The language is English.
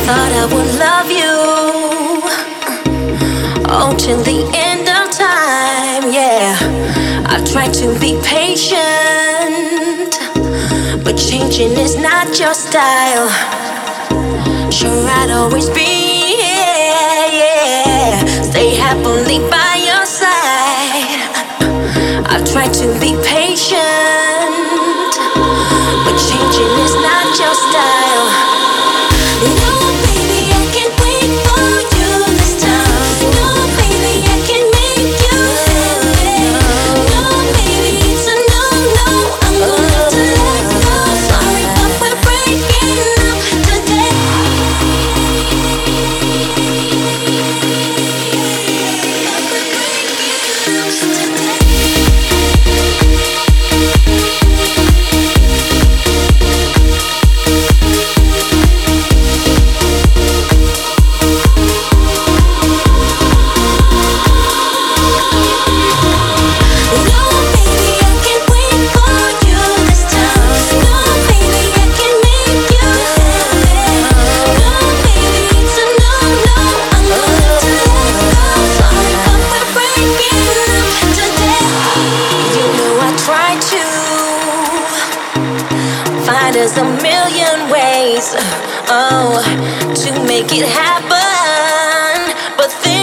thought I would love you, oh, till the end of time, yeah. I tried to be patient, but changing is not your style. Sure, I'd always be here, yeah. Stay happily by your side. I tried to be patient, but changing is not your style. No, baby, I can't wait for you this time. No, baby, I can make you happy. No, baby, it's a no, no. I'm gonna have to let go. Sorry, but we're breaking up today. There's a million ways, oh, to make it happen, but